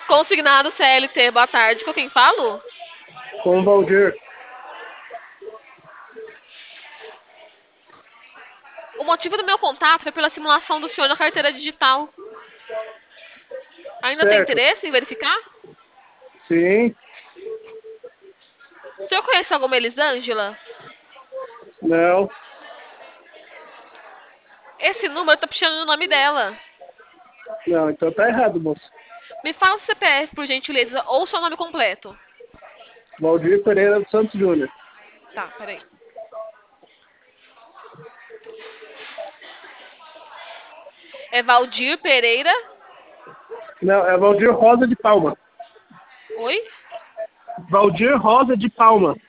Consignado CLT, boa tarde. Com quem falo? Com o Valdir. O motivo do meu contato foi pela simulação do senhor na carteira digital. Ainda tem Certo. interesse em verificar? Sim. O senhor conhece alguma Elisângela? Não. Esse número tá puxando o nome dela. Não, então tá errado, moço. Me fala o CPF, por gentileza, ou seu nome completo. Valdir Pereira dos Santos Júnior. Tá, peraí. É Valdir Pereira. Não, é Valdir Rosa de Palma. Oi? Valdir Rosa de Palma.